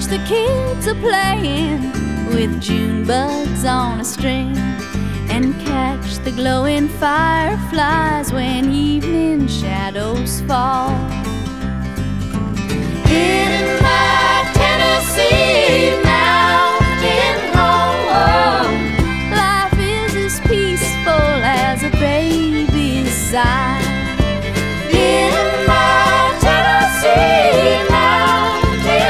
the kids are playing with June bugs on a string, and catch the glowing fireflies when evening shadows fall. In my